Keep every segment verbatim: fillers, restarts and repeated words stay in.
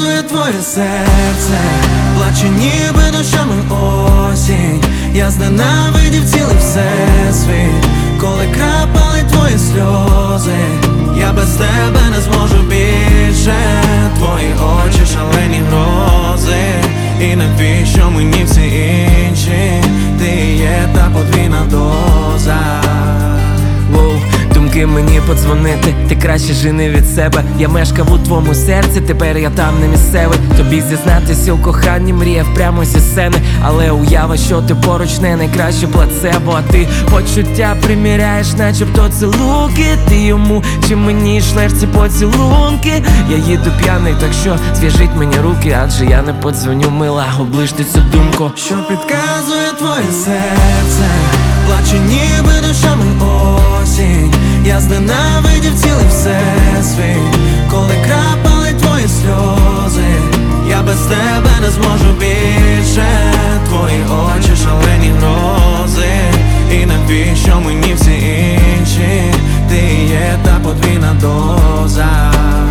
підказує твоє серце, плаче ніби дощами осінь. Я зненавидів цілий всесвіт, коли крапали твої сльози. Я без тебе не зможу більше, твої очі шалені грози. І навіщо мені всі інші? Ти є та подвійна доза. Воу, думки мені подзвонити, ти краще жени від себе. Я мешкав у твоєму серці, тепер я там не місцевий. Тобі зізнатися у коханні мріяв прямо зі сцени. Але уява, що ти поруч, не найкраще плацебо. А ти почуття приміряєш, начебто цілунки. Ти йому чи мені шлеш ці поцілунки. Я їду п'яний, так що зв'яжіть мені руки, адже я не подзвоню, мила, оближте цю думку. Що підказує твоє серце, плаче ніби дощами осінь. Я зненавидів цілий всесвіт, коли крапали твої сльози. Я без тебе не зможу більше, твої очі шалені грози. І навіщо мені всі інші? Ти є та подвійна доза.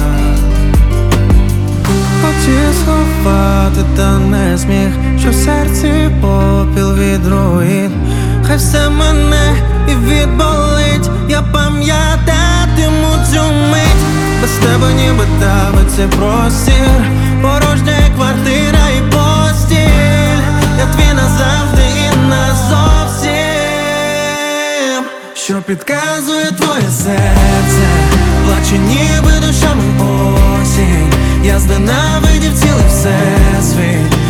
Хотів сховати, та не зміг, що в серці попіл від руїн. Хай все мене і відболить, я пам'ятатиму цю мить. Без тебе ніби давиться простір, порожня квартира і постіль. Я твій назавжди і назовсім. Що підказує твоє серце, плаче ніби дощами осінь. Я зненавидів цілий всесвіт,